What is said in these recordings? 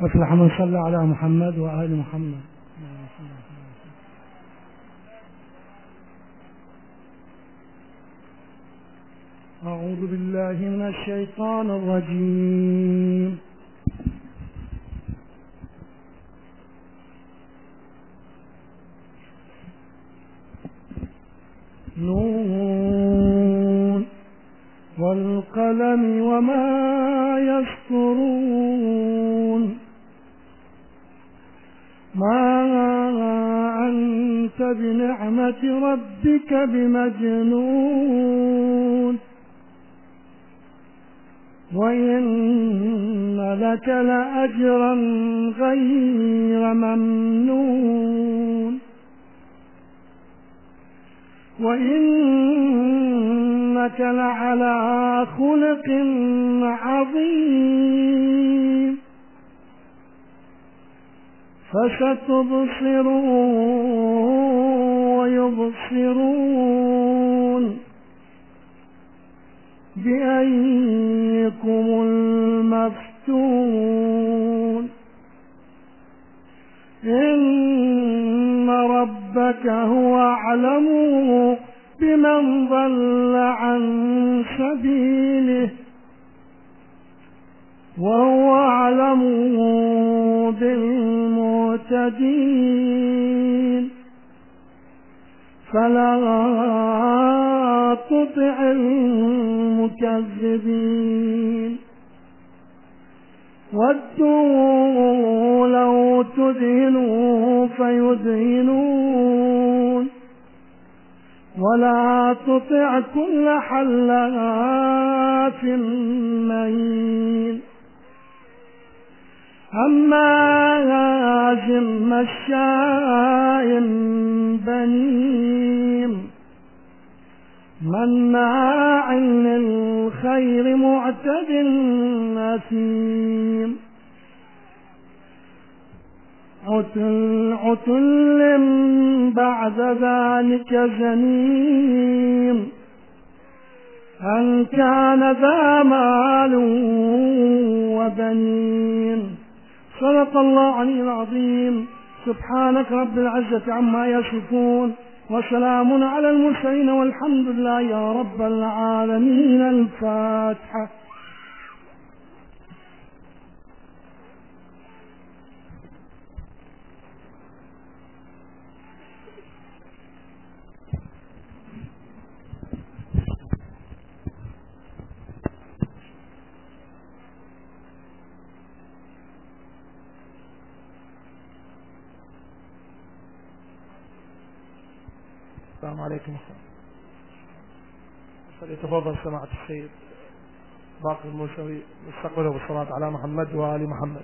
وافلح من صلى على محمد وآل محمد. أعوذ بالله من الشيطان الرجيم. نون والقلم وما يسطرون ما أنت بنعمة ربك بمجنون وإن لك لأجرا غير ممنون وإنك لعلى خلق عظيم فستبصر ويبصرون بأيكم المفتون إن ربك هو أعلم بمن ضل عن سبيله وهو أعلم بالمهتدين فلا تطع المكذبين ودوا لو تدهنوا فيدهنون ولا تطع كل حلاف مهين هماز مشاء بنين مناع للخير معتد أثيم عتل بعد ذلك زنيم أن كان ذا مال وبنين. صدق الله العلي العظيم. سبحانك رب العزة عما يصفون وسلام على المرسلين والحمد لله يا رب العالمين. الفاتحة. السلام عليكم. فليتفضل سماحة السيد باقر الموسوي يستقبله بالصلاة على محمد وآل محمد.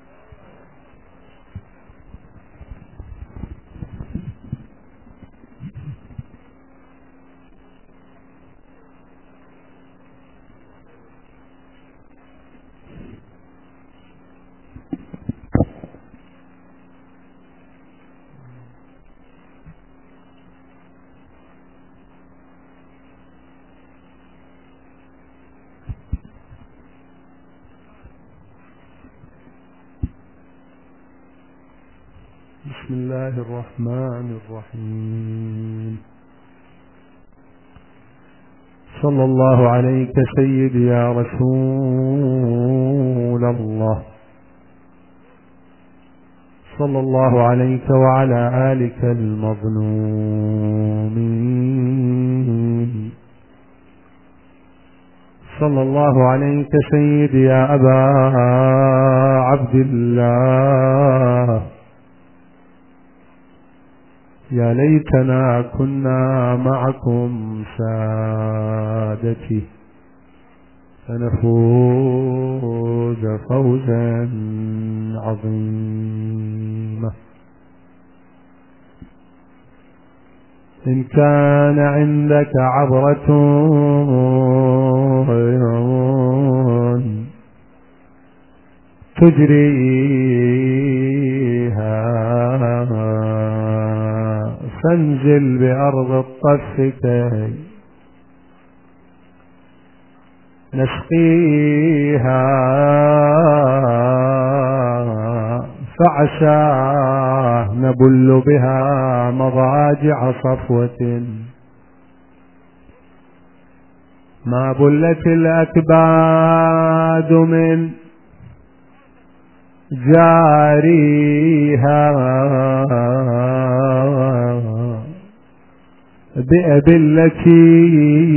بسم الله الرحمن الرحيم. صلى الله عليك سيدي يا رسول الله. صلى الله عليك وعلى آلك المظلومين. صلى الله عليك سيدي يا أبا عبد الله. يا ليتنا كنا معكم سادتي فنفوز فوزا عظيما. إن كان عندك عبرة تجريها فانزل بأرض الطف كي نسقيها فعساه نبل بها مضاجع صفوة. ما بلت الأكباد من جاريها بأبلتي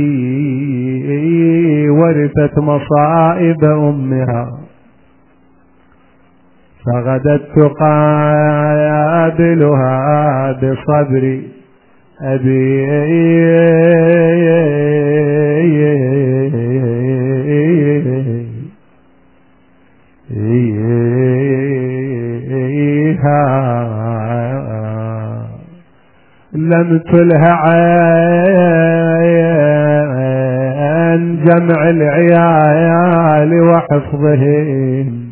ورثت مصائب أمها، فغدت تقابلها بصبر لم تلها عن جمع العيال وحفظهم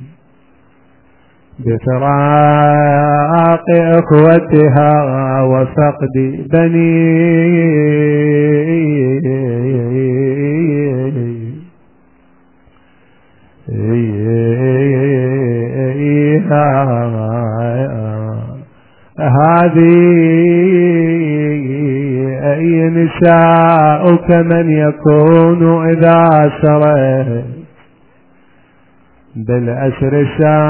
بفراق أخوتها وفقد هذه أي نساؤك من يكون إذا سرت بالأسر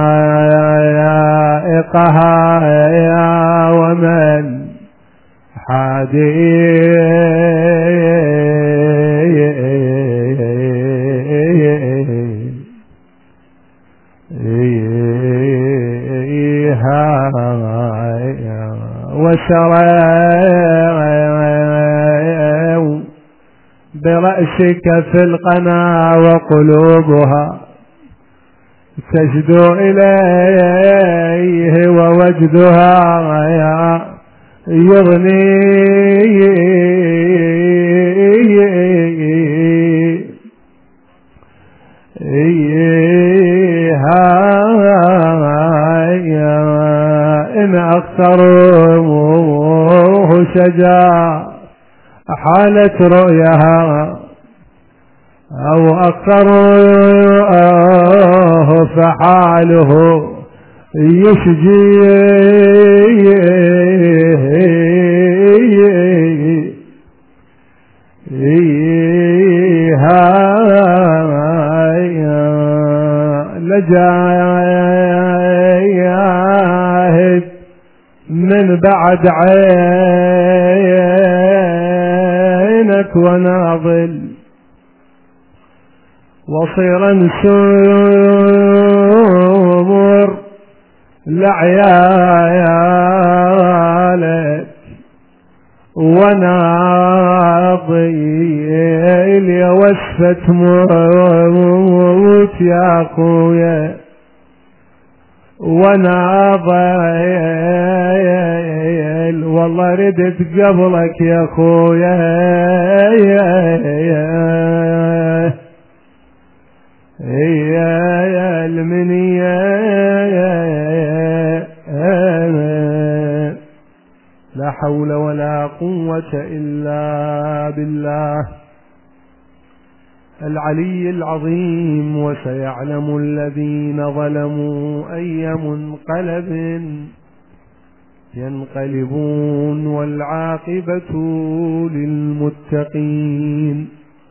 سائقها ومن وسروا برأسك في القنا وقلوبها تجدو إليه ووجدها إن أكثروه شجاع حالت رؤيها أو أكثروه فحاله يشجي لجاهد من بعد عينك وناظل وصيرا سمر لعيالك وناضي وسفة موت يا أخويا وناضي والله ردت قبلك يا أخويا يا المنية لا حول ولا قوة إلا بالله العلي العظيم. وسيعلم الذين ظلموا أي منقلب ينقلبون والعاقبة للمتقين.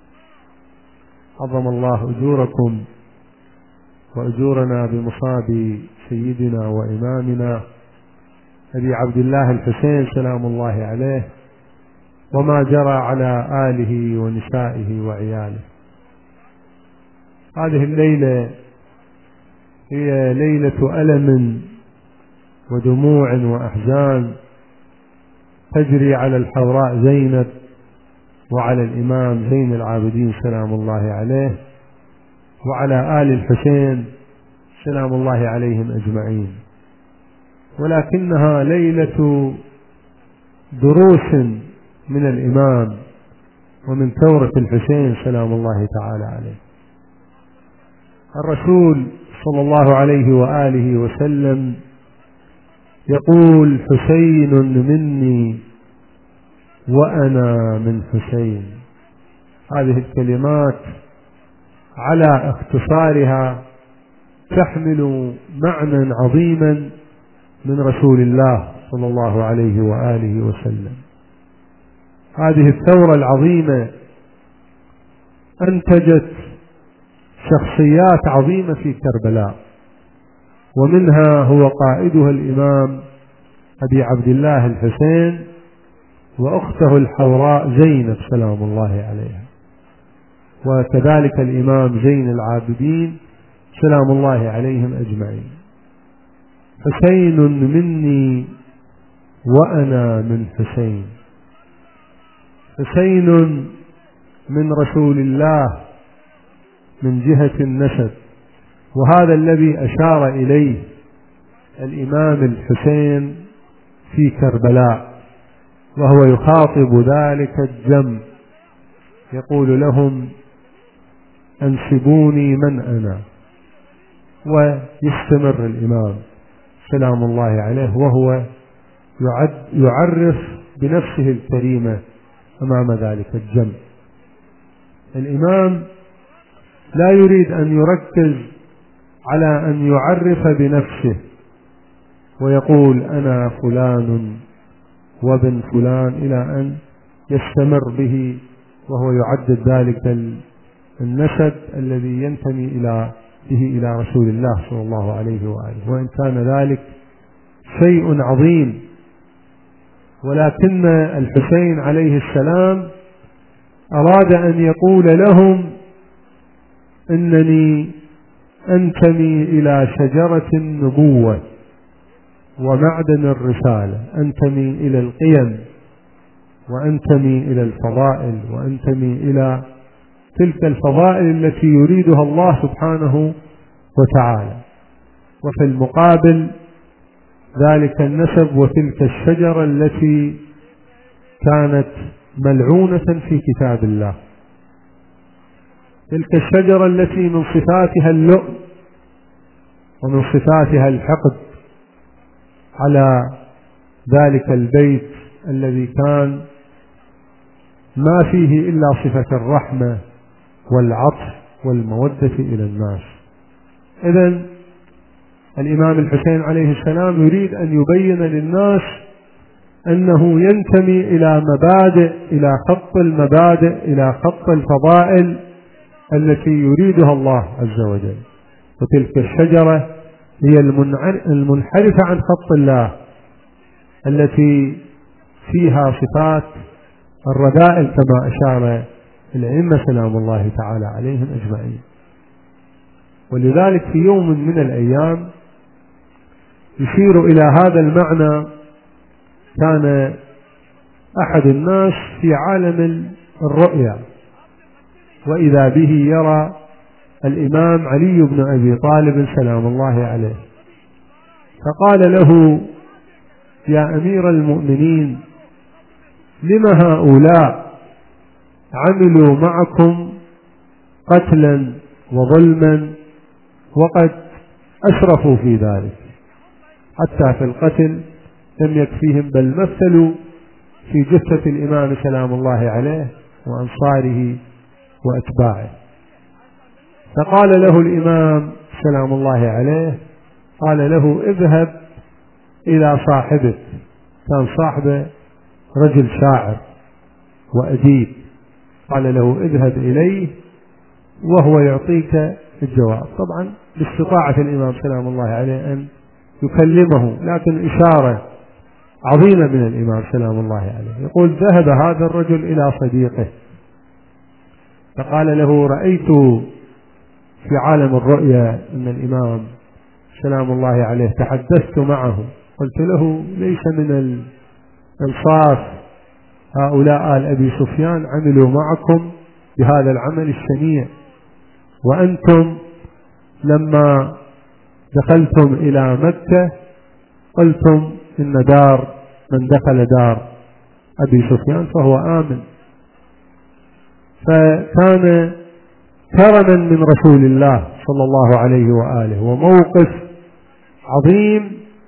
عظم الله أجوركم وأجورنا بمصاب سيدنا وإمامنا أبي عبد الله الحسين سلام الله عليه وما جرى على آله ونسائه وعياله. هذه الليلة هي ليلة ألم ودموع وأحزان تجري على الحوراء زينب وعلى الإمام زين العابدين سلام الله عليه وعلى آل الحسين سلام الله عليهم أجمعين، ولكنها ليلة دروس من الإمام ومن ثورة الحسين سلام الله تعالى عليه. الرسول صلى الله عليه وآله وسلم يقول حسين مني وأنا من حسين. هذه الكلمات على اختصارها تحمل معنى عظيما من رسول الله صلى الله عليه وآله وسلم. هذه الثورة العظيمة أنتجت شخصيات عظيمة في كربلاء، ومنها هو قائدها الإمام أبي عبد الله الحسين وأخته الحوراء زينب سلام الله عليها، وكذلك الإمام زين العابدين سلام الله عليهم أجمعين. حسين مني وأنا من حسين، حسين من رسول الله من جهة النسب، وهذا الذي أشار إليه الإمام الحسين في كربلاء وهو يخاطب ذلك الجم، يقول لهم أنسبوني من أنا. ويستمر الإمام سلام الله عليه وهو يعرف بنفسه الكريمة أمام ذلك الجم. الإمام لا يريد أن يركز على أن يعرف بنفسه ويقول أنا فلان وابن فلان إلى أن يستمر به وهو يعدد ذلك النسب الذي ينتمي به إلى رسول الله صلى الله عليه وآله، وإن كان ذلك شيء عظيم، ولكن الحسين عليه السلام أراد أن يقول لهم إنني أنتمي إلى شجرة النبوة ومعدن الرسالة، أنتمي إلى القيم وأنتمي إلى الفضائل وأنتمي إلى تلك الفضائل التي يريدها الله سبحانه وتعالى، وفي المقابل ذلك النسب وتلك الشجرة التي كانت ملعونة في كتاب الله، تلك الشجرة التي من صفاتها اللؤم ومن صفاتها الحقد على ذلك البيت الذي كان ما فيه إلا صفة الرحمة والعطف والمودة إلى الناس. إذن الإمام الحسين عليه السلام يريد أن يبين للناس أنه ينتمي إلى مبادئ، إلى خط المبادئ، إلى خط الفضائل التي يريدها الله عز وجل، وتلك الشجرة هي المنحرفة عن خط الله التي فيها صفات الرذائل كما أشار الأئمة سلام الله تعالى عليهم أجمعين. ولذلك في يوم من الأيام يشير إلى هذا المعنى، كان أحد الناس في عالم الرؤيا وإذا به يرى الإمام علي بن أبي طالب سلام الله عليه، فقال له يا أمير المؤمنين لم هؤلاء عملوا معكم قتلا وظلما وقد أسرفوا في ذلك، حتى في القتل لم يكفيهم بل مثلوا في جثة الإمام سلام الله عليه وأنصاره وأتباعه. فقال له الإمام سلام الله عليه، قال له اذهب إلى صاحبك، كان صاحبه رجل شاعر وأديب، قال له اذهب إليه وهو يعطيك الجواب. طبعا باستطاعة الإمام سلام الله عليه أن يكلمه، لكن إشارة عظيمة من الإمام سلام الله عليه. يقول ذهب هذا الرجل إلى صديقه فقال له رأيت في عالم الرؤيا أن الإمام سلام الله عليه، تحدثت معه قلت له ليس من الإنصاف هؤلاء آل أبي سفيان عملوا معكم بهذا العمل الشنيع، وأنتم لما دخلتم إلى مكة قلتم إن دار من دخل دار أبي سفيان فهو آمن. فكان كرما من رسول الله صلى الله عليه وآله، وموقف عظيم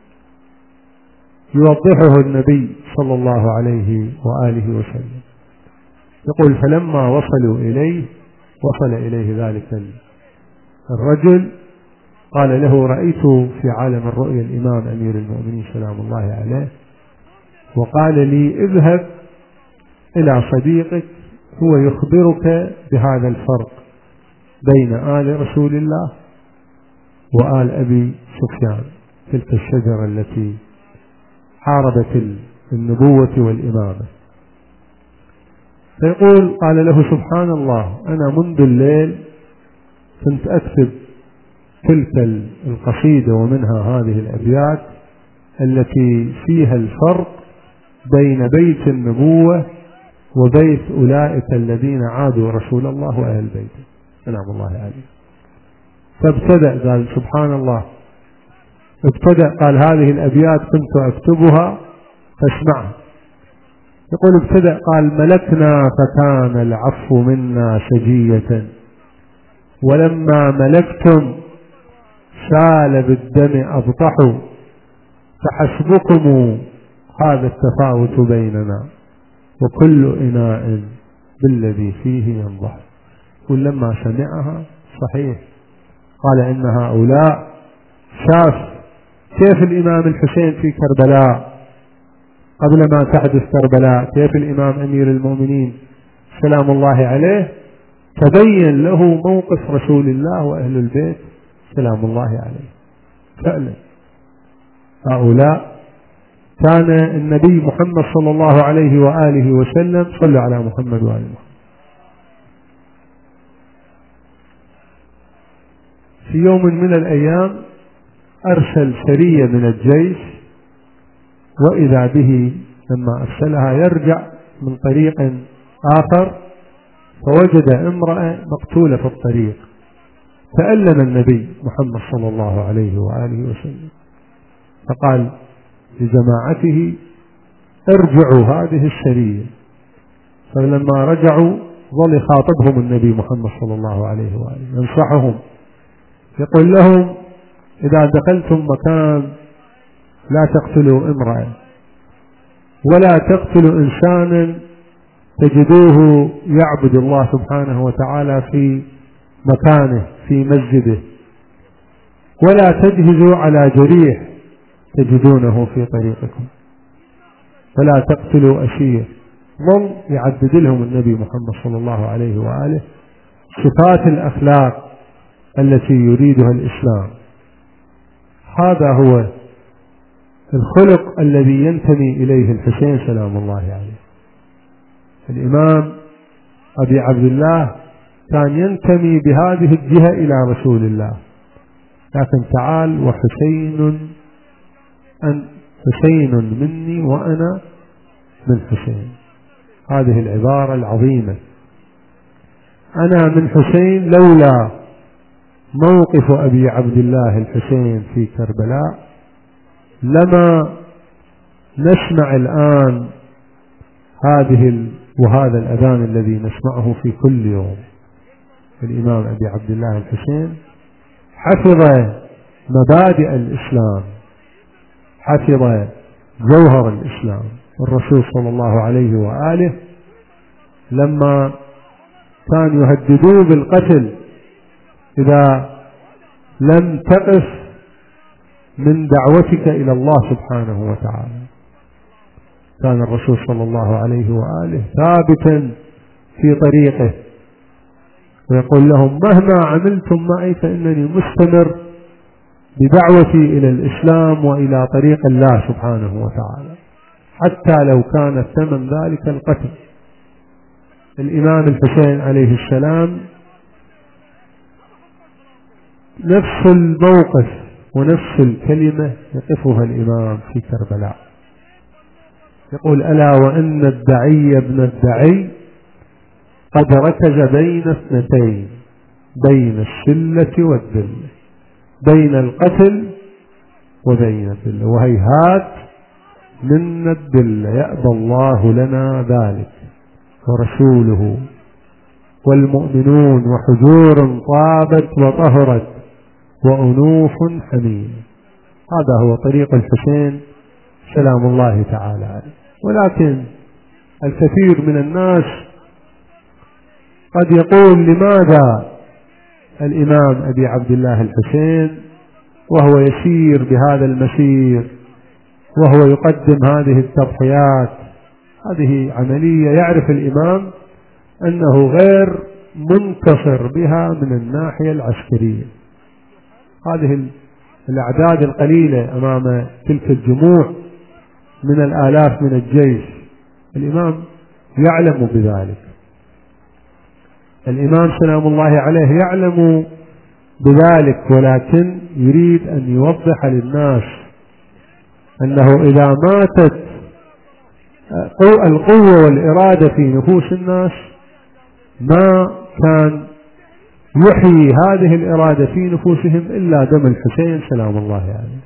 يوضحه النبي صلى الله عليه وآله وسلم. يقول فلما وصلوا إليه، وصل إليه ذلك الرجل قال له: رأيت في عالم الرؤيا الإمام أمير المؤمنين سلام الله عليه، وقال لي: اذهب إلى صديقك هو يخبرك بهذا الفرق بين آل رسول الله وآل أبي سفيان، تلك الشجرة التي حاربت النبوة والإمامة. فيقول: قال له: سبحان الله، أنا منذ الليل كنت أكتب تلك القصيدة ومنها هذه الأبيات التي فيها الفرق بين بيت النبوة وبيت أولئك الذين عادوا رسول الله وأهل بيته سلام الله عليه. فابتدأ قال: سبحان الله، ابتدأ قال: هذه الأبيات كنت أكتبها فاسمعها. يقول: ابتدأ قال: ملكنا فكان العفو منا سجية، ولما ملكتم سال بالدم أبطحوا، فحسبكم هذا التفاوت بيننا، وكل إناء بالذي فيه ينضح. ولما سمعها صحيح قال: إن هؤلاء شاف كيف الإمام الحسين في كربلاء قبل ما تحدث كربلاء، كيف الإمام أمير المؤمنين سلام الله عليه تبين له موقف رسول الله وأهل البيت سلام الله عليه. فعلا هؤلاء كان النبي محمد صلى الله عليه وآله وسلم، صلوا على محمد وآل محمد، في يوم من الأيام أرسل سرية من الجيش، وإذا به لما أرسلها يرجع من طريق آخر فوجد امرأة مقتولة في الطريق، تألم النبي محمد صلى الله عليه وآله وسلم، فقال لجماعته: ارجعوا هذه السرية. فلما رجعوا ظل يخاطبهم النبي محمد صلى الله عليه وآله ينصحهم، يقول لهم: إذا دخلتم مكان لا تقتلوا امرأة ولا تقتلوا إنسانا تجدوه يعبد الله سبحانه وتعالى في مكانه في مسجده، ولا تجهزوا على جريح تجدونه في طريقكم، ولا تقتلوا أسير. ظل يعدد لهم النبي محمد صلى الله عليه وآله صفات الأخلاق التي يريدها الإسلام. هذا هو الخلق الذي ينتمي إليه الحسين سلام الله عليه. الإمام أبي عبد الله كان ينتمي بهذه الجهة إلى رسول الله، لكن تعال: حسين مني وأنا من حسين. هذه العبارة العظيمة، أنا من حسين لولا موقف أبي عبد الله الحسين في كربلاء لما نسمع الآن وهذا الأذان الذي نسمعه في كل يوم. الإمام أبي عبد الله الحسين حفظ مبادئ الإسلام، حفظ جوهر الإسلام. الرسول صلى الله عليه وآله لما كان يهددوه بالقتل إذا لم تقف من دعوتك إلى الله سبحانه وتعالى، كان الرسول صلى الله عليه وآله ثابتا في طريقه، ويقول لهم: مهما عملتم معي فإنني مستمر بدعوتي إلى الإسلام وإلى طريق الله سبحانه وتعالى، حتى لو كان ثمن ذلك القتل. الإمام الحسين عليه السلام نفس الموقف ونفس الكلمة يقفها الإمام في كربلاء، يقول: ألا وإن الدعي ابن الدعي قد ركز بين اثنتين، بين السلة والذلة، بين القتل وبين الذلة، وهيهات منا الذلة، يأبى الله لنا ذلك ورسوله والمؤمنون، وحجور طابت وطهرت وأنوف حميم. هذا هو طريق الحسين سلام الله تعالى عليه. ولكن الكثير من الناس قد يقول: لماذا الإمام أبي عبد الله الحسين وهو يسير بهذا المسير وهو يقدم هذه التضحيات. هذه عملية يعرف الإمام أنه غير منتصر بها من الناحية العسكرية. هذه الأعداد القليلة أمام تلك الجموع من الآلاف من الجيش، الإمام يعلم بذلك. الإمام سلام الله عليه يعلم بذلك، ولكن يريد أن يوضح للناس أنه إذا ماتت القوة والإرادة في نفوس الناس ما كان يحيي هذه الإرادة في نفوسهم إلا دم الحسين سلام الله عليه.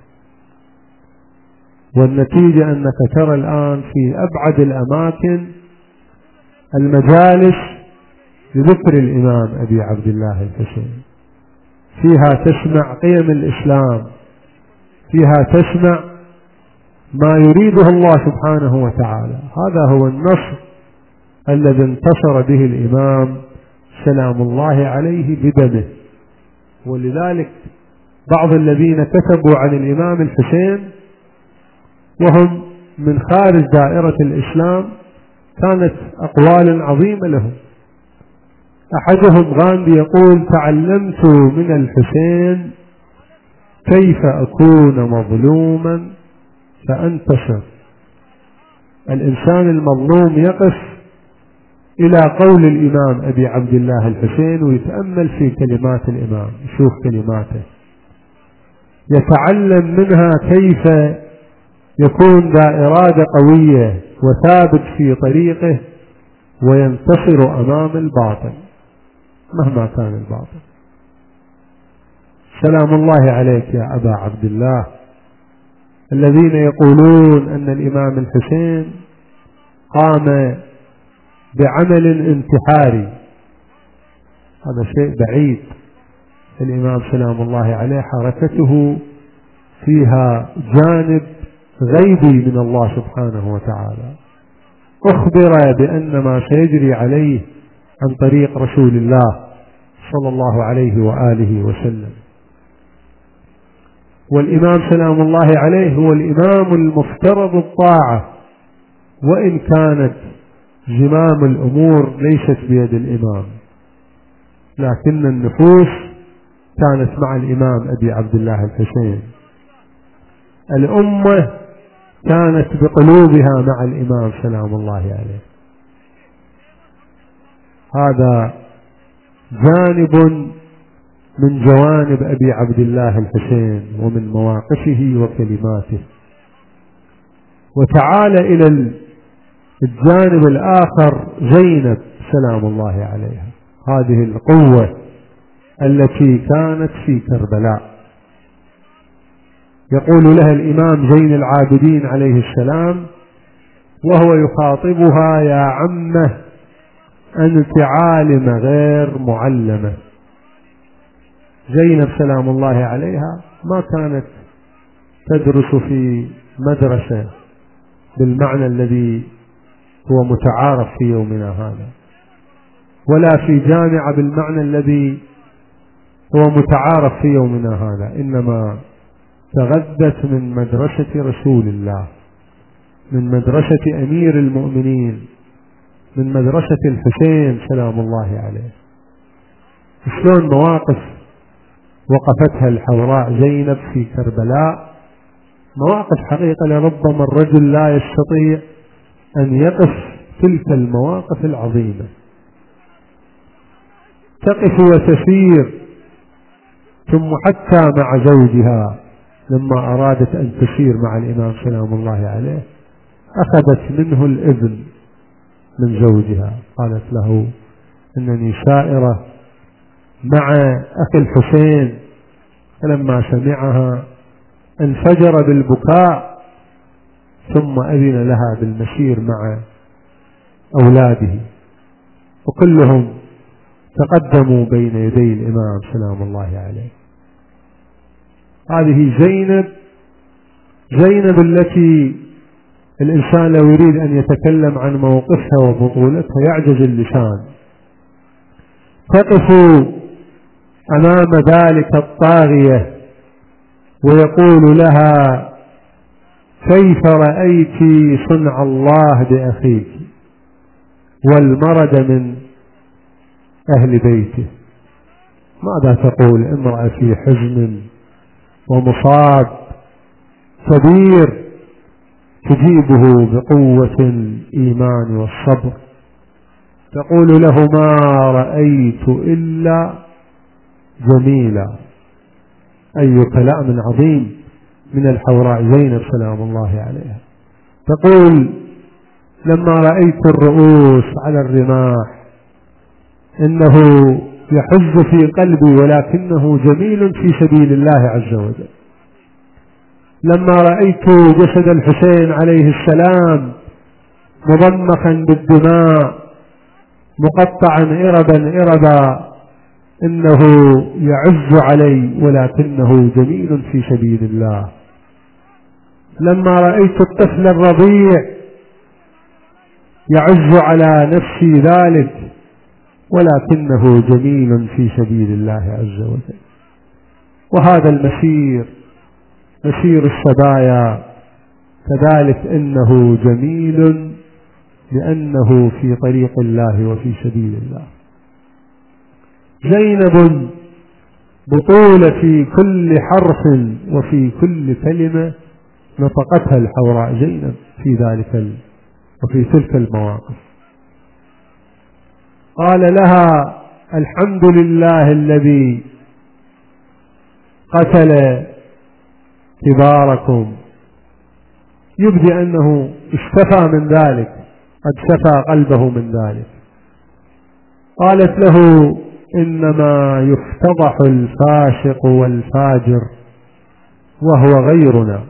والنتيجة أنك ترى الآن في أبعد الأماكن المجالس لذكر الإمام أبي عبد الله الحسين، فيها تسمع قيم الإسلام، فيها تسمع ما يريده الله سبحانه وتعالى. هذا هو النصر الذي انتصر به الإمام سلام الله عليه بدمه. ولذلك بعض الذين كتبوا عن الإمام الحسين وهم من خارج دائرة الإسلام كانت أقوال عظيمة لهم. أحدهم غاندي يقول: تعلمت من الحسين كيف أكون مظلوما فأنتصر. الإنسان المظلوم يقف إلى قول الإمام أبي عبد الله الحسين ويتأمل في كلمات الإمام، يشوف كلماته، يتعلم منها كيف يكون ذا إرادة قوية وثابت في طريقه وينتصر أمام الباطل مهما كان الباطل. سلام الله عليك يا أبا عبد الله. الذين يقولون أن الإمام الحسين قام بعمل انتحاري هذا شيء بعيد. الإمام سلام الله عليه حركته فيها جانب غيبي من الله سبحانه وتعالى، أخبر بأن ما سيجري عليه عن طريق رسول الله صلى الله عليه وآله وسلم. والإمام سلام الله عليه هو الإمام المفترض الطاعة، وإن كانت زمام الأمور ليست بيد الإمام، لكن النفوس كانت مع الإمام أبي عبد الله الحسين. الأمة كانت بقلوبها مع الإمام سلام الله عليه. هذا جانب من جوانب أبي عبد الله الحسين ومن مواقفه وكلماته. وتعال إلى الجانب الآخر زينب سلام الله عليها، هذه القوة التي كانت في كربلاء. يقول لها الإمام زين العابدين عليه السلام وهو يخاطبها: يا عمه أنت عالمة غير معلمة. زينب سلام الله عليها ما كانت تدرس في مدرسة بالمعنى الذي هو متعارف في يومنا هذا، ولا في جامعة بالمعنى الذي هو متعارف في يومنا هذا، إنما تغذت من مدرسة رسول الله، من مدرسة أمير المؤمنين، من مدرسة الحسين سلام الله عليه. شلون مواقف وقفتها الحوراء زينب في كربلاء، مواقف حقيقة لربما الرجل لا يستطيع أن يقف تلك المواقف العظيمة. تقف وتسير، ثم حتى مع زوجها لما أرادت أن تسير مع الإمام سلام الله عليه أخذت منه الإذن من زوجها، قالت له: إنني سائرة مع أخي الحسين. فلما سمعها انفجر بالبكاء، ثم أذن لها بالمسير مع أولاده، وكلهم تقدموا بين يدي الإمام سلام الله عليه. هذه زينب التي الإنسان لو يريد أن يتكلم عن موقفها وبطولتها يعجز اللسان. تقف أمام ذلك الطاغية ويقول لها: كيف رأيت صنع الله بأخيك والمرض من أهل بيته؟ ماذا تقول امرأة في حزن ومصاب كبير تجيبه بقوة الإيمان والصبر؟ تقول له: ما رأيت إلا جميلا. أي كلام عظيم من الحوراء زينب سلام الله عليها. تقول: لما رأيت الرؤوس على الرماح إنه يحز في قلبي ولكنه جميل في سبيل الله عز وجل. لما رأيت جسد الحسين عليه السلام مضمخا بالدماء مقطعا إربا إنه يعز علي ولكنه جميل في سبيل الله. لما رأيت الطفل الرضيع يعز على نفسي ذلك ولكنه جميل في سبيل الله عز وجل. وهذا المسير مسير السبايا كذلك إنه جميل لأنه في طريق الله وفي سبيل الله. زينب بطولة في كل حرف وفي كل كلمة نطقتها الحوراء زينب في ذلك وفي تلك المواقف. قال لها: الحمد لله الذي قتل كباركم. يبدي أنه اشتفى من ذلك، قد شفى قلبه من ذلك. قالت له: إنما يفتضح الفاسق والفاجر وهو غيرنا.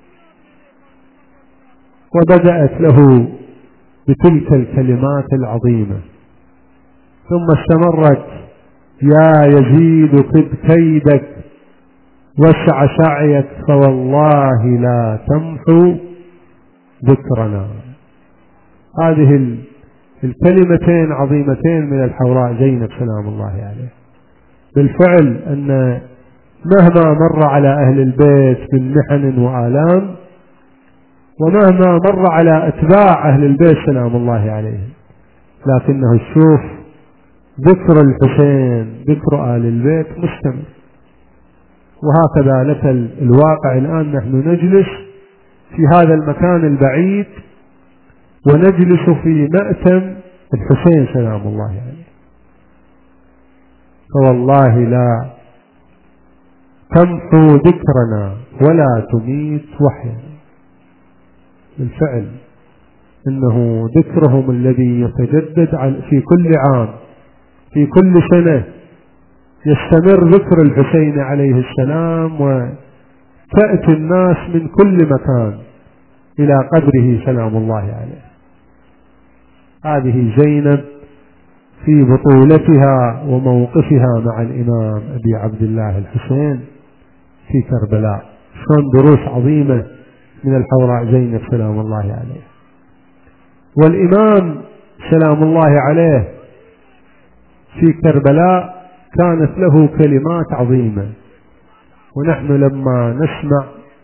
وبدأت له بتلك الكلمات العظيمة، ثم استمرت: يا يزيد قد كيدك وسع سعيك فوالله لا تمحو ذكرنا. هذه الكلمتين عظيمتين من الحوراء زينب سلام الله عليه. بالفعل أن مهما مر على أهل البيت من محن وآلام، ومهما مر على أتباع أهل البيت سلام الله عليهم، لكنه الشوف ذكر الحسين ذكر آل البيت مستمر. وهكذا لك الواقع الآن. نحن نجلس في هذا المكان البعيد ونجلس في مأتم الحسين سلام الله عليه. فوالله لا تمحو ذكرنا ولا تميت وحينا. بالفعل إنه ذكرهم الذي يتجدد في كل عام في كل سنة، يستمر ذكر الحسين عليه السلام، وتأتي الناس من كل مكان إلى قبره سلام الله عليه. هذه زينب في بطولتها وموقفها مع الإمام أبي عبد الله الحسين في كربلاء. شلون دروس عظيمة من الحوراء زينب سلام الله عليه. والإمام سلام الله عليه في كربلاء كانت له كلمات عظيمة. ونحن لما نسمع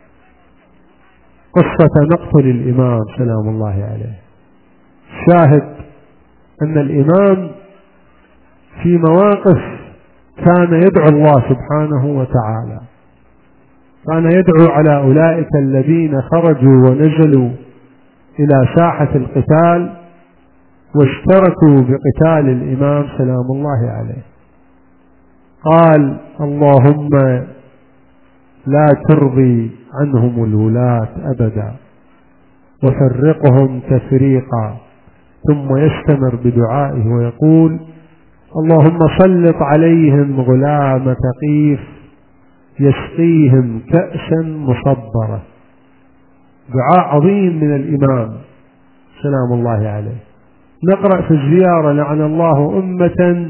قصة مقتل الإمام سلام الله عليه، شاهد أن الإمام في مواقف كان يدعو الله سبحانه وتعالى، كان يدعو على أولئك الذين خرجوا ونزلوا إلى ساحة القتال واشتركوا بقتال الإمام سلام الله عليه. قال: اللهم لا ترضي عنهم الولاة أبدا وفرقهم تفريقا. ثم يستمر بدعائه ويقول: اللهم سلط عليهم غلام ثقيف يسقيهم كأسا مصبرة. دعاء عظيم من الإمام سلام الله عليه. نقرأ في الزيارة: لعن الله أمة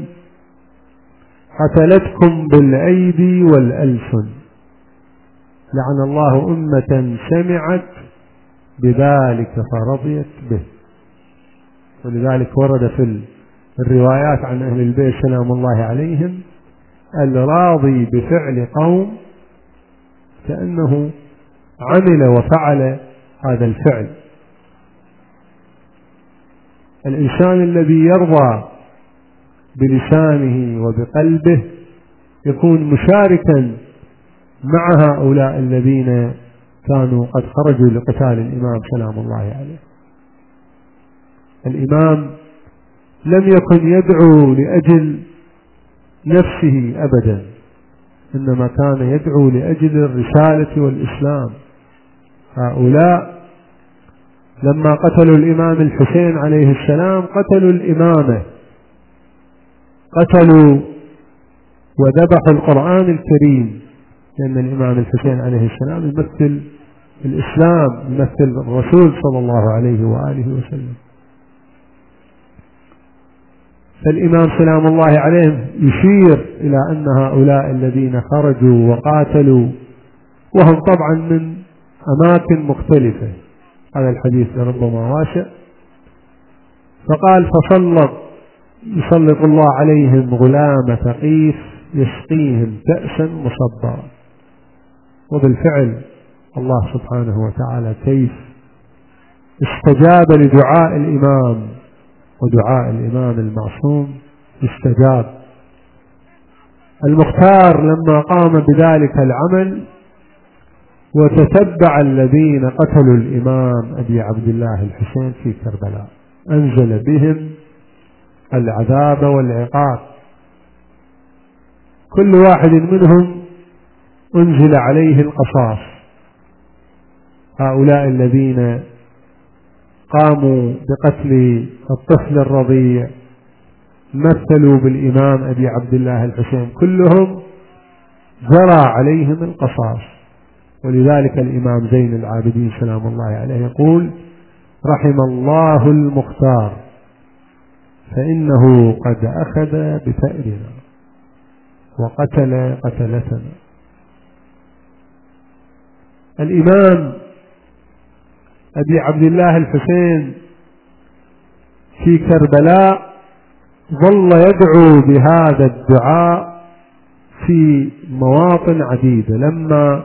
قتلتكم بالأيدي والألسن، لعن الله أمة سمعت بذلك فرضيت به. ولذلك ورد في الروايات عن أهل البيت سلام الله عليهم: الراضي بفعل قوم كأنه عمل وفعل هذا الفعل. الإنسان الذي يرضى بلسانه وبقلبه يكون مشاركا مع هؤلاء الذين كانوا قد خرجوا لقتال الإمام سلام الله عليه. الإمام لم يكن يدعو لأجل نفسه أبدا، إنما كان يدعو لأجل الرسالة والإسلام. هؤلاء لما قتلوا الإمام الحسين عليه السلام قتلوا الإمامة، قتلوا وذبحوا القرآن الكريم، لأن الإمام الحسين عليه السلام يمثل الإسلام، يمثل الرسول صلى الله عليه وآله وسلم. فالإمام سلام الله عليه يشير إلى أن هؤلاء الذين خرجوا وقاتلوا وهم طبعا من أماكن مختلفة، هذا الحديث لربما واسع، فقال يسلط الله عليهم غلام ثقيف يسقيهم كأسا مصبا. وبالفعل الله سبحانه وتعالى كيف استجاب لدعاء الإمام، ودعاء الإمام المعصوم استجاب. المختار لما قام بذلك العمل وتتبع الذين قتلوا الإمام أبي عبد الله الحسين في كربلاء أنزل بهم العذاب والعقاب، كل واحد منهم أنزل عليه القصاص. هؤلاء الذين قاموا بقتل الطفل الرضيع مثلوا بالإمام أبي عبد الله الحسين، كلهم جرى عليهم القصاص. ولذلك الإمام زين العابدين سلام الله عليه يقول: رحم الله المختار فإنه قد أخذ بثأرنا وقتل قتلتنا. الإمام أبي عبد الله الحسين في كربلاء ظل يدعو بهذا الدعاء في مواطن عديدة. لما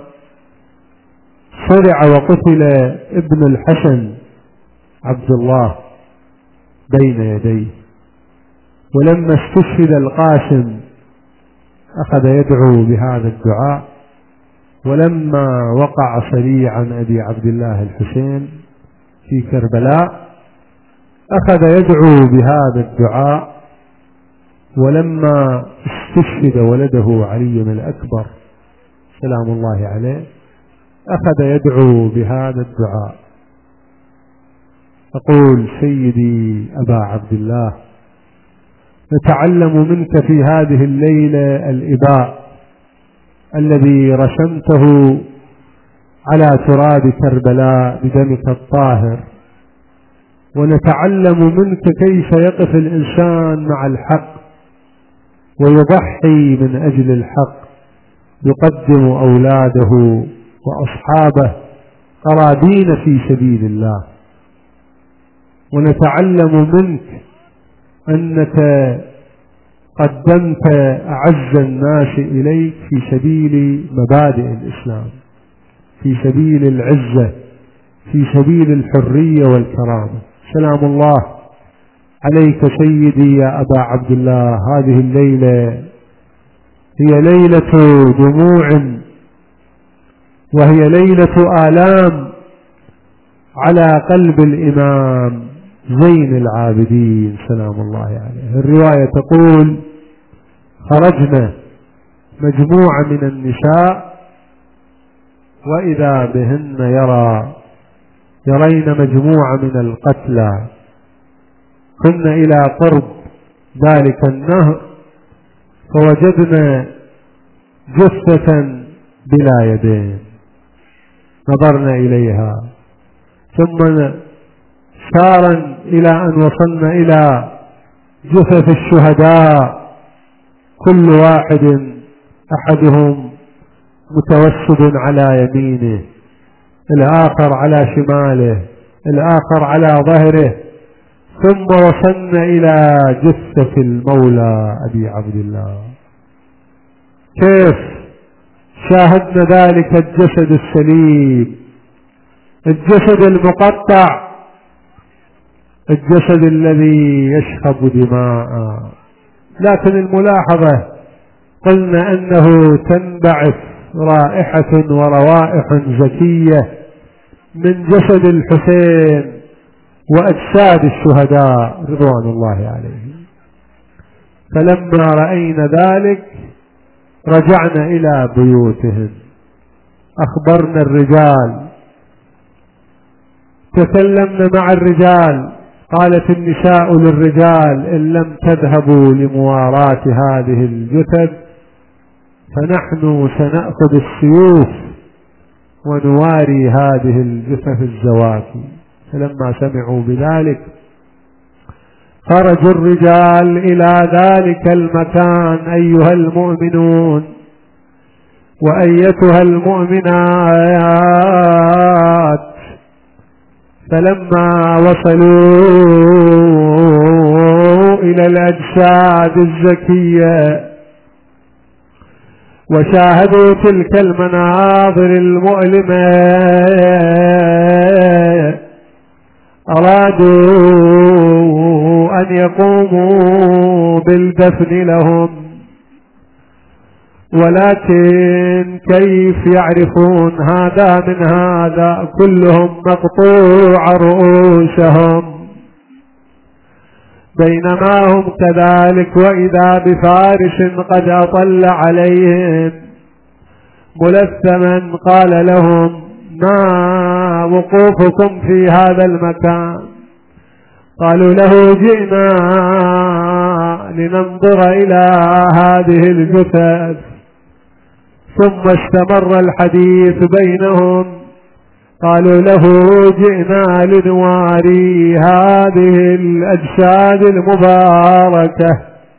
صرع وقتل ابن الحسن عبد الله بين يديه، ولما استشهد القاسم أخذ يدعو بهذا الدعاء، ولما وقع صريعا أبي عبد الله الحسين في كربلاء أخذ يدعو بهذا الدعاء، ولما استشهد ولده علي الأكبر سلام الله عليه أخذ يدعو بهذا الدعاء. أقول: سيدي أبا عبد الله، نتعلم منك في هذه الليلة الإباء الذي رسمته على تراب كربلاء بدمك الطاهر، ونتعلم منك كيف يقف الإنسان مع الحق ويضحي من أجل الحق، يقدم أولاده وأصحابه قرابين في سبيل الله. ونتعلم منك أنك قدمت أعز الناس إليك في سبيل مبادئ الإسلام، في سبيل العزة، في سبيل الحرية والكرامة. سلام الله عليك سيدي يا أبا عبد الله. هذه الليلة هي ليلة دموع، وهي ليلة آلام على قلب الإمام زين العابدين سلام الله عليه. الرواية تقول: خرجنا مجموعة من النساء وإذا بهن يرين مجموعة من القتلى، كنا إلى قرب ذلك النهر فوجدنا جثة بلا يدين، نظرنا إليها، ثم سارا إلى أن وصلنا إلى جثث الشهداء، كل واحد أحدهم متوسد على يمينه، الآخر على شماله، الآخر على ظهره، ثم وصلنا إلى جثة المولى أبي عبد الله. كيف شاهدنا ذلك الجسد السليم، الجسد المقطع، الجسد الذي يشخب دماء. لكن الملاحظة قلنا أنه تنبعث رائحة وروائح زكية من جسد الحسين وأجساد الشهداء رضوان الله عليهم. فلما رأينا ذلك رجعنا إلى بيوتهم، أخبرنا الرجال، تكلمنا مع الرجال، قالت النساء للرجال: إن لم تذهبوا لمواراة هذه الجثث فنحن سنأخذ السيوف ونواري هذه الجثث الزواكي. فلما سمعوا بذلك خرج الرجال إلى ذلك المكان أيها المؤمنون وأيتها المؤمنات. فلما وصلوا إلى الأجساد الزكية وشاهدوا تلك المناظر المؤلمة أرادوا أن يقوموا بالدفن لهم، ولكن كيف يعرفون هذا من هذا؟ كلهم مقطوع رؤوسهم. بينما هم كذلك وإذا بفارس قد أطل عليهم ملثما قال لهم: ما وقوفكم في هذا المكان؟ قالوا له: جئنا لننظر إلى هذه الجثث. ثم استمر الحديث بينهم، قالوا له: جئنا لنواري هذه الأجساد المباركة.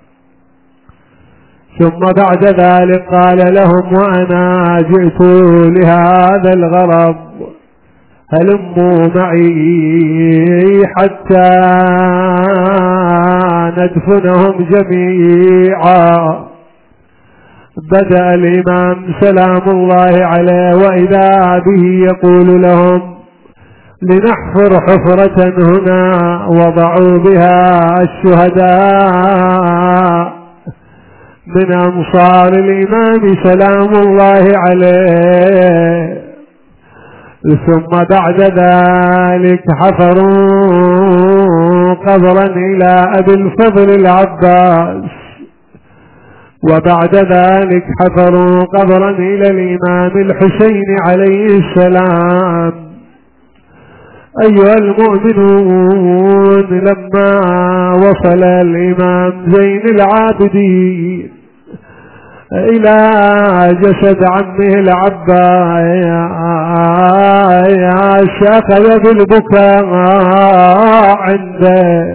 ثم بعد ذلك قال لهم: وأنا جئت لهذا الغرض، هلموا معي حتى ندفنهم جميعا. بدأ الإمام سلام الله عليه وإذا به يقول لهم: لنحفر حفرة هنا وضعوا بها الشهداء من أنصار الإمام سلام الله عليه. ثم بعد ذلك حفروا قبرا إلى أبي الفضل العباس، وبعد ذلك حفروا قبرا إلى الإمام الحسين عليه السلام. أيها المؤمنون، لما وصل الإمام زين العابدين إلى جسد عمه العباس أخذ بالبكاء عنده.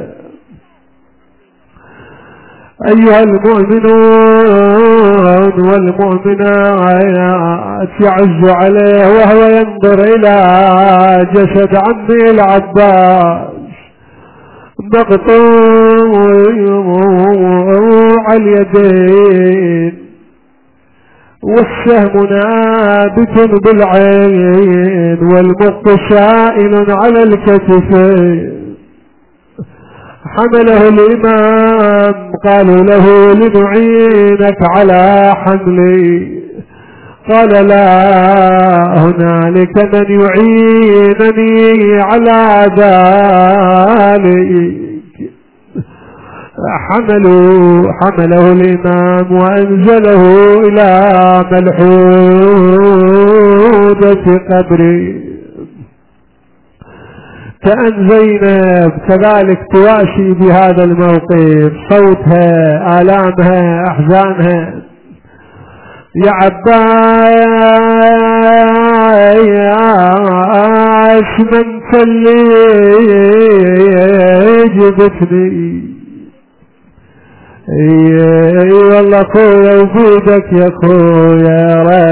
أيها المؤمنون والمؤمنات، يعز عليه وهو ينظر إلى جسد عمه العباس مقطوع اليدين والسهم نابت بالعين والمخ سائل على الكتفين. حمله الإمام، قالوا له: لنعينك على حملي. قال: لا، هنالك من يعينني على ذلك. حمله الإمام وأنزله إلى ملحودة قبري. كأن زينب كذلك تواشي بهذا الموقف، صوتها، آلامها، أحزانها: يا عباس من اللي جبتني؟ اي والله خويا وجودك يا خويا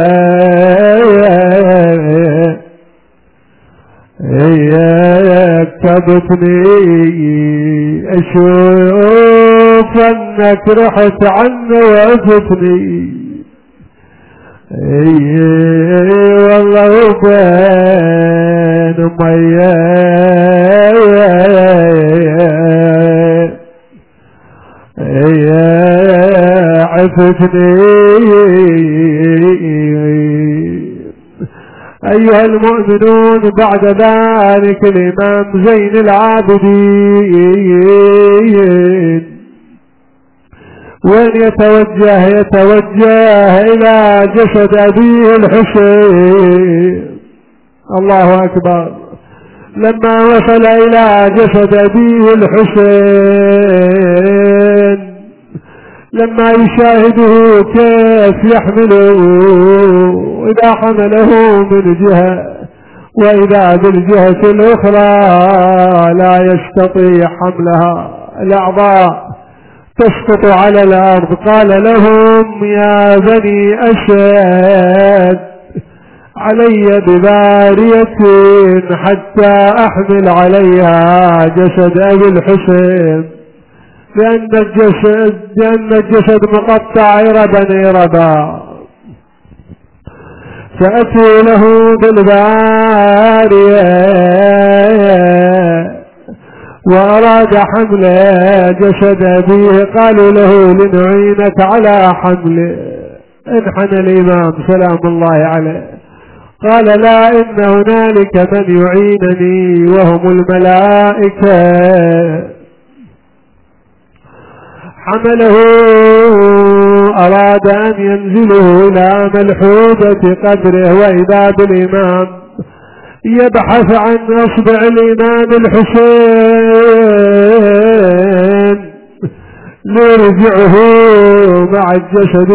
كبتني اشوف انك رحت عني وعفتني. والله وبين أمي عفتني أيها المؤمنون. بعد ذلك الإمام زين العابدين وين يتوجه؟ يتوجه إلى جسد أبيه الحسين. الله أكبر. لما وصل إلى جسد أبيه الحسين لما يشاهده كيف يحمله، إذا حمله من جهة وإذا بالجهة الأخرى لا يستطيع حملها، الأعضاء تسقط على الأرض. قال لهم يا بني أسد علي ببارية حتى أحمل عليها جسد أبي الحسين، لأن الجسد مقطع إربا. فأتوا له بالبارية وأراد حمل جسد أبيه، قالوا له لنعينك على حمله. انحنى الإمام سلام الله عليه قال لا، إن هنالك من يعينني وهم الملائكة. حمله أراد أن ينزله إلى ملحوظة قبره، وإذا بالإمام يبحث عن أصبع الإمام الحسين ليرجعه مع الجسد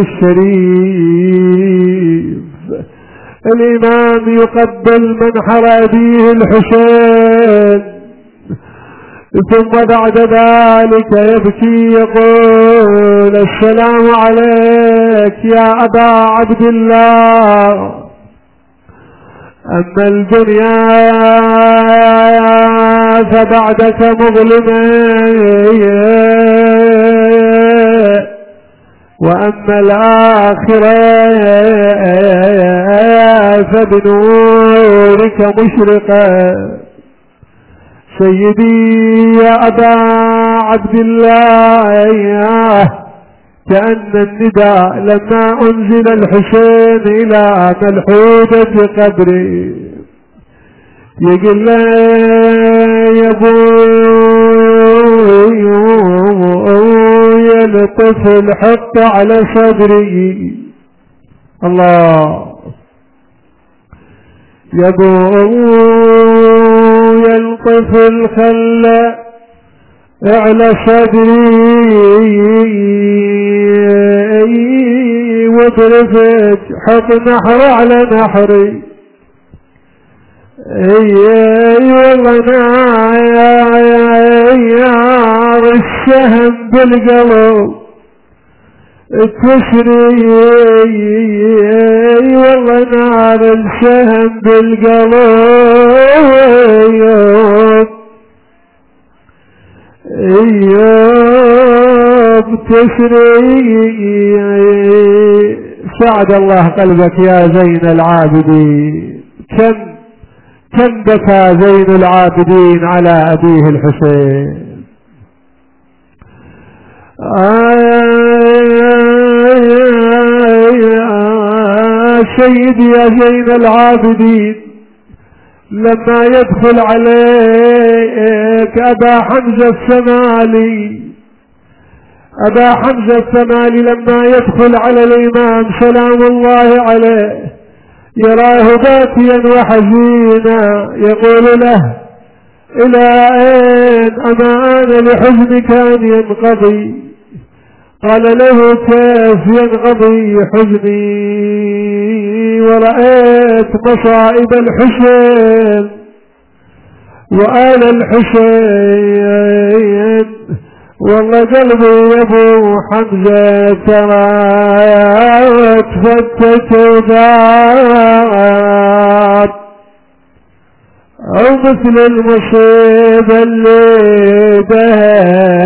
الشريف. الإمام يقبل منحر أبيه الحسين، ثم بعد ذلك يبكي يقول السلام عليك يا أبا عبد الله، أما الدنيا فبعدك مظلمة، وأما الآخرة فبنورك مشرقة. سيدي يا أبا عبد الله، كأن النداء لما أنزل الحسين إلى ملحوظة قبره يقول له يا ابوي الطفل حط على صدري. الله يا ابوي الطفل خلى على صدري واضرفت حط نحر على نحري. والله نار السهم بالقلب تسري، والله نار السهم بالقلب تسري. سعد الله قلبك يا زين العابدين. كم بكى زين العابدين على أبيه الحسين. سيدي يا زين العابدين، لما يدخل عليك أبا حمزة الثمالي، أبا حمزة الثمالي لما يدخل على الإمام سلام الله عليه يراه باكيا وحزينا، يقول له إلى أين أما أنا لحزنك أن ينقضي؟ قال له كيف ينقضي حزني ورأيت مصائب الحسين وآل الحسين، والله قلبي يا ابو حمزة ترى تفتت وذاب، او مثل المصيبة اللي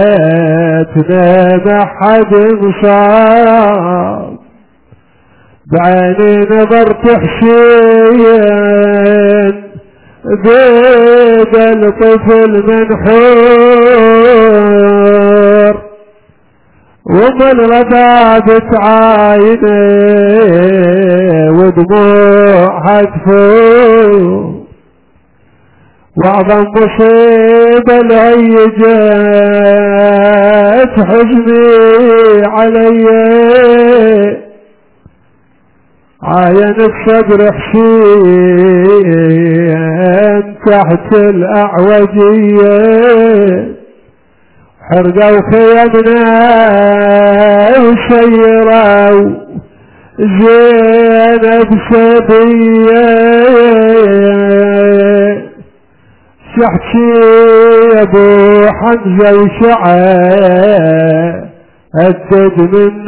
دهتنا ما حد مصاب بعيني نظرت حسين بيد الطفل منحور ومن رذابت عيني ودموعها تفور واعظم مصيبة اللي جات حزني علي عاين بصدر حسين تحت الأعوجية حرقوا خيمنا وسيروا زينب سبية شحتي ابو حمزة وشعر هدد من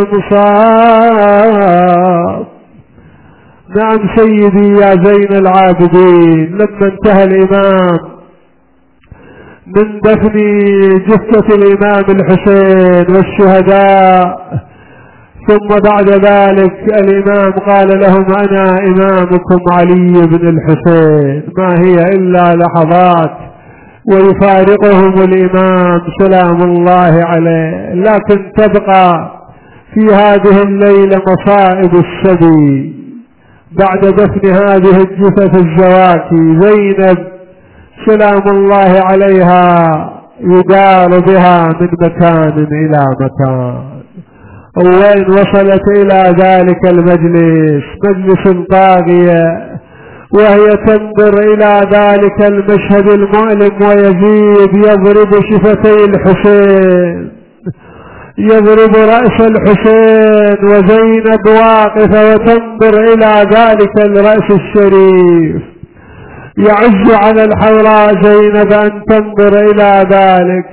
المصاب. نعم سيدي يا زين العابدين، لما انتهى الامام من دفن جثة الامام الحسين والشهداء ثم بعد ذلك الامام قال لهم انا امامكم علي بن الحسين، ما هي الا لحظات ويفارقهم الامام سلام الله عليه، لكن تبقى في هذه الليلة مصائب السبي بعد دفن هذه الجثث الزواكي. زينب سلام الله عليها يدار بها من مكان الى مكان، وين وصلت الى ذلك المجلس مجلس طاغية وهي تنظر الى ذلك المشهد المؤلم ويزيد يضرب شفتي الحسين يضرب رأس الحسين وزينب واقفة وتنظر الى ذلك الرأس الشريف. يعز على الحوراء زينب ان تنظر الى ذلك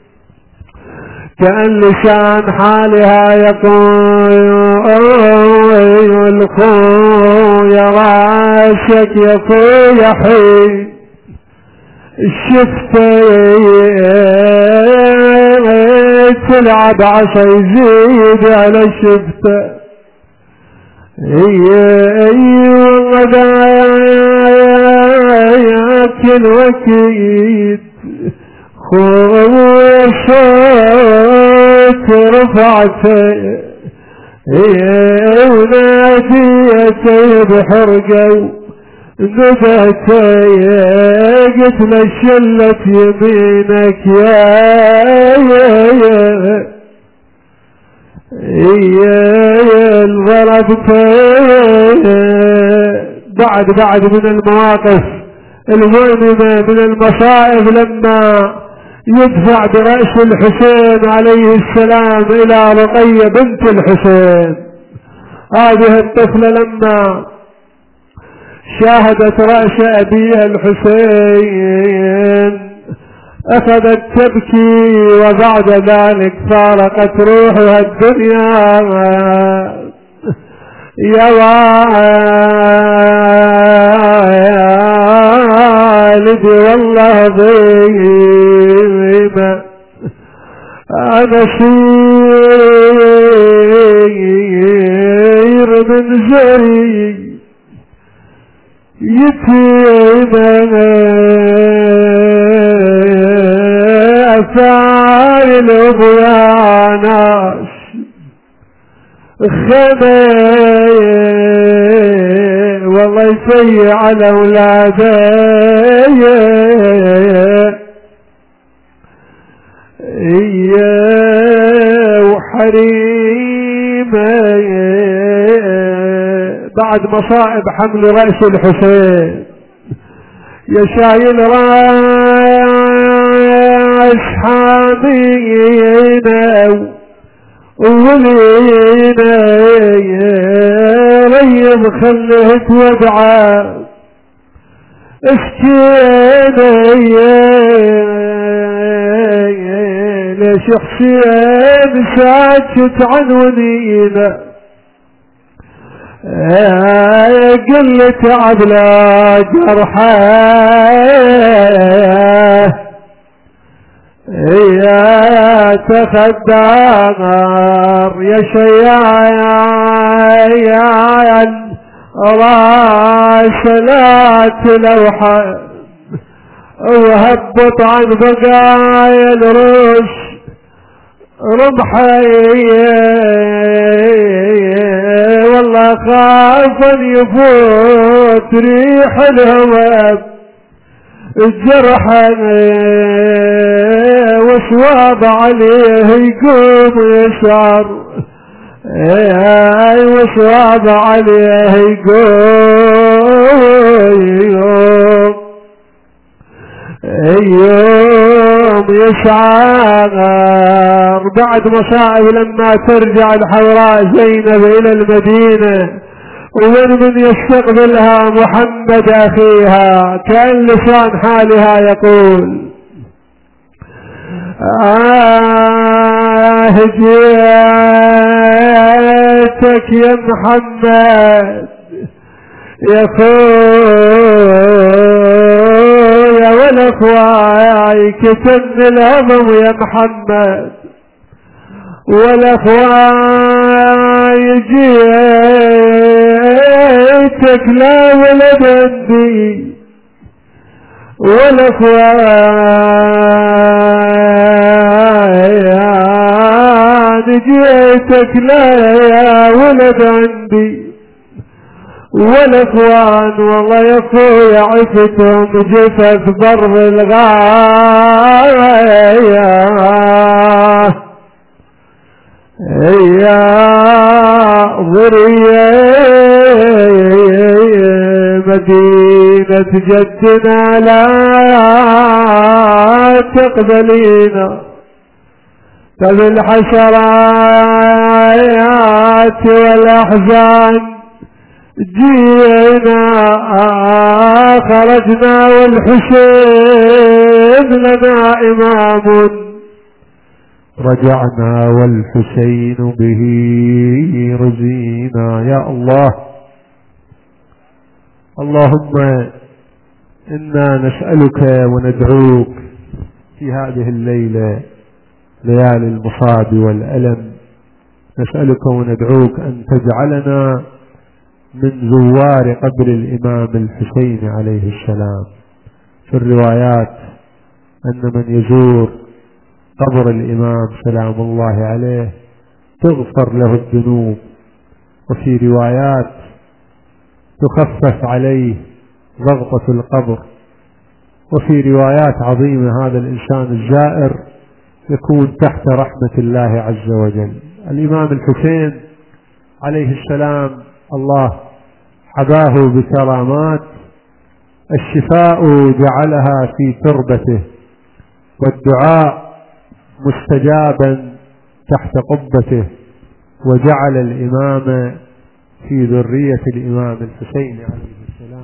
كأن لسان حالها يقول يا راسك يا حين الشفتة تلعب عصا يزيد على الشفتة. كل وكيد خوشت رفعته وناديته بحرقه ندهته قلت له شلت يمينك يا ضربته. بعد من المواقف المؤلمة من المصائب لما يدفع برأس الحسين عليه السلام إلى رقية بنت الحسين. هذه الطفلة لما شاهدت رأس أبيها الحسين أخذت تبكي وبعد ذلك فارقت روحها الدنيا. يا والدي والله ضيمة أنا سير من زري يتيمة أفعال أبويا ناس خمي والله يسيء على أولادي وحريمة بعد مصائب حمل رأس الحسين يا شايل راس حامينا ولينا ريض خله تودعه اشكينا ليش حسين ساكت عنونينا قلت عبلا جرحه يا تخدر يا شياع راسلات لوحة وهبط عن بقايا الرش رمحية والله خاف ان يفوت ريح الهوى الجرحى وسواب عليه يقوم يشعر وسواب عليه يقوم يوم يشعر بعد مصائب لما ترجع الحوراء زينب الى المدينة ومن يستقبلها محمد اخيها كان لسان حالها يقول جيتك يا محمد يا خويا والاخواي كتبني الهضم يا محمد والاخواي جيتك لا ولد عندي والاخوان جيتك لا ولد عندي والاخوان والله يا اخويا عفتهم جثث بر الغاية يا ضرية مدينة جدنا لا تقبلينا فبالحسرات والاحزان جينا خرجنا والحسين لنا امام رجعنا والحسين به رزينا. يا الله اللهم إنا نسألك وندعوك في هذه الليلة ليالي المصاب والألم، نسألك وندعوك أن تجعلنا من زوار قبر الإمام الحسين عليه السلام. في الروايات أن من يزور قبر الإمام سلام الله عليه تغفر له الذنوب، وفي روايات تخفف عليه ضغطة القبر، وفي روايات عظيمة هذا الإنسان الزائر يكون تحت رحمة الله عز وجل. الإمام الحسين عليه السلام الله حباه بكرامات، الشفاء جعلها في تربته، والدعاء مستجابا تحت قبته، وجعل الإمام في ذرية الإمام الحسين عليه السلام.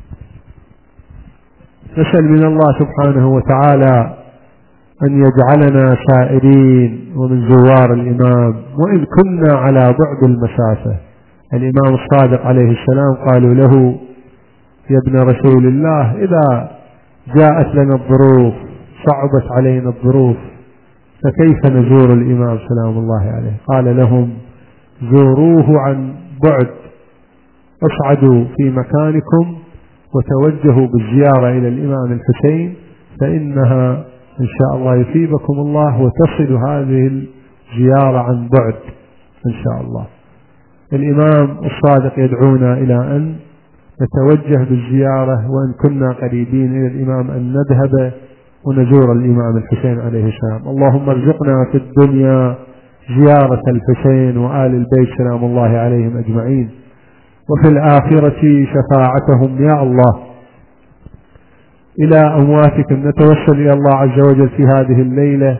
نسأل من الله سبحانه وتعالى أن يجعلنا سائرين ومن زوار الإمام، وإن كنا على بعد المسافة. الإمام الصادق عليه السلام قالوا له: يا ابن رسول الله، إذا جاءت لنا الظروف، صعبت علينا الظروف، فكيف نزور الإمام سلام الله عليه؟ قال لهم: زوروه عن بعد، اصعدوا في مكانكم وتوجهوا بالزيارة إلى الإمام الحسين، فإنها إن شاء الله يثيبكم الله وتصل هذه الزيارة عن بعد إن شاء الله. الإمام الصادق يدعونا إلى أن نتوجه بالزيارة، وإن كنا قريبين إلى الإمام أن نذهب ونزور الإمام الحسين عليه السلام. اللهم ارزقنا في الدنيا زيارة الحسين وآل البيت سلام الله عليهم أجمعين، وفي الآخرة شفاعتهم يا الله. إلى أمواتكم نتوسل إلى الله عز وجل في هذه الليلة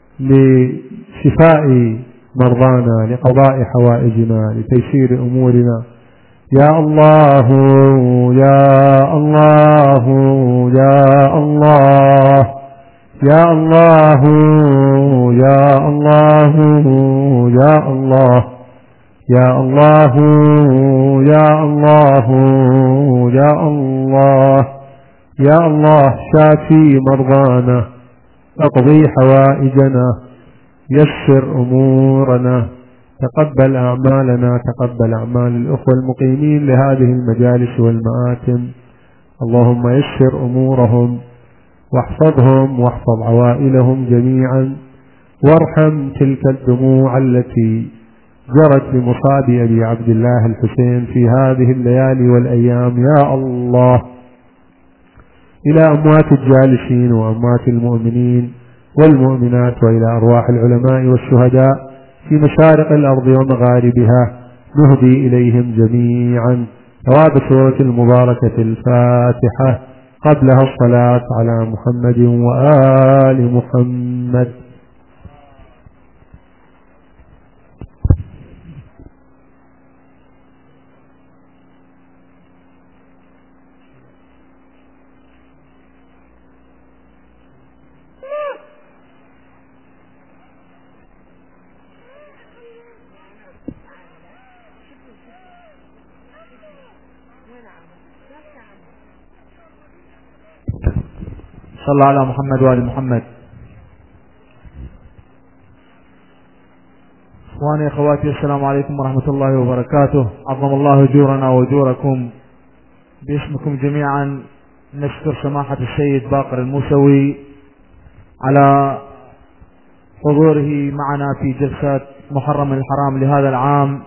لشفاء مرضانا، لقضاء حوائجنا، لتيسير أمورنا. يا الله يا الله يا الله يا الله يا الله يا الله يا الله يا الله يا الله يا الله، شافي مرضانا، اقضي حوائجنا، يسر أمورنا، تقبل أعمالنا، تقبل أعمال الأخوة المقيمين لهذه المجالس والمآتم. اللهم يسر أمورهم واحفظهم واحفظ عوائلهم جميعا، وارحم تلك الدموع التي جرت بمصاب أبي عبد الله الحسين في هذه الليالي والأيام يا الله. إلى أموات الجالسين وأموات المؤمنين والمؤمنات، وإلى أرواح العلماء والشهداء في مشارق الأرض ومغاربها، نهدي إليهم جميعا ثواب سورة المباركة الفاتحة، قبلها الصلاة على محمد وآل محمد. صلى على محمد وآل محمد. اخواني اخواتي، السلام عليكم ورحمة الله وبركاته. عظم الله اجورنا واجوركم. باسمكم جميعا نشكر سماحة السيد باقر الموسوي على حضوره معنا في جلسة محرم الحرام لهذا العام.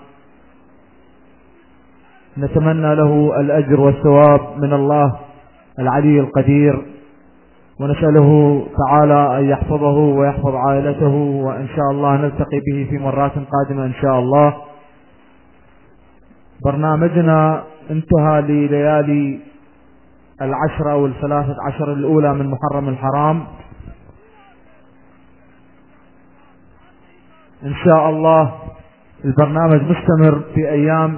نتمنى له الأجر والثواب من الله العلي القدير، ونسأله تعالى أن يحفظه ويحفظ عائلته، وإن شاء الله نلتقي به في مرات قادمة إن شاء الله. برنامجنا انتهى لليالي 10 أو 13 الأولى من محرم الحرام. إن شاء الله البرنامج مستمر في أيام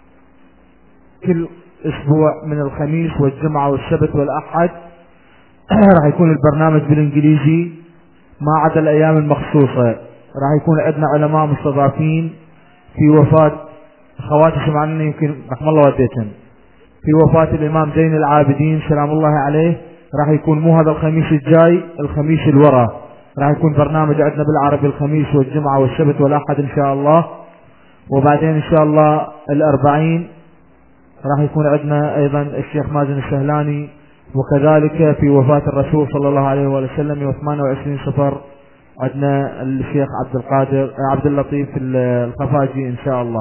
كل أسبوع من الخميس والجمعة والسبت والأحد. راح يكون البرنامج بالإنجليزي ما عدا الأيام المخصوصة. راح يكون عندنا علماء مستضافين في وفاة خواتي سمعنا يمكن رحم الله والديتهم، في وفاة الإمام زين العابدين سلام الله عليه. راح يكون مو هذا الخميس الجاي، الخميس الورا راح يكون برنامج عندنا بالعربي الخميس والجمعة والسبت والأحد إن شاء الله. وبعدين إن شاء الله الأربعين راح يكون عندنا أيضا الشيخ مازن السهلاني، وكذلك في وفاة الرسول صلى الله عليه وسلم يوم 28 صفر عندنا الشيخ عبد اللطيف الخفاجي إن شاء الله.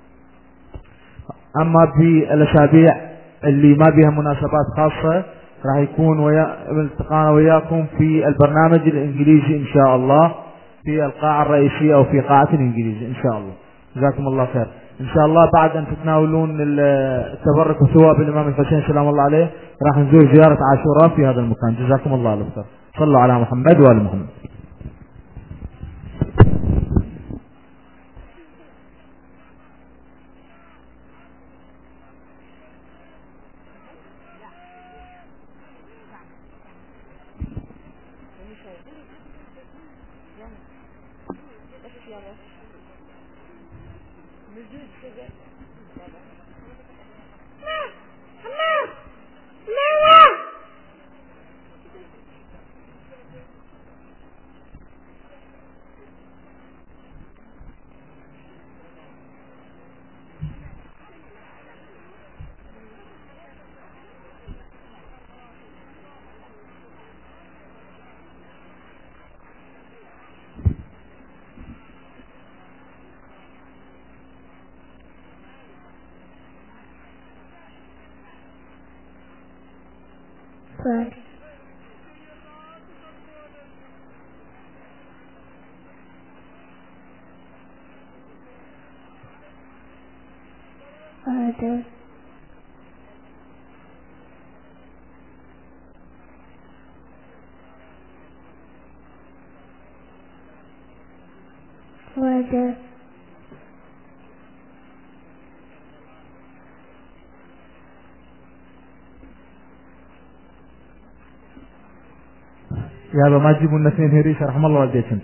أما في الأسابيع اللي ما بها مناسبات خاصة راح يكون التقانا وياكم في البرنامج الإنجليزي إن شاء الله في القاعة الرئيسية أو في قاعة الإنجليزي إن شاء الله. جزاكم الله خير. إن شاء الله بعد أن تتناولون التبرك وثواب الإمام الحسين سلام الله عليه راح نزور زيارة عاشوراء في هذا المكان. جزاكم الله الخير. صلوا على محمد وآل محمد. يابا ما تجيبوا لنا اثنين هريسة رحم الله والديكم.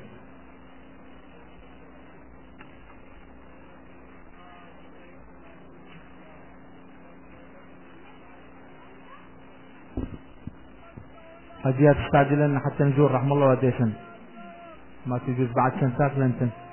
حاجيات تستعجلن حتى نزور رحم الله والديكم. ما تجوز بعد سنتات لنتن.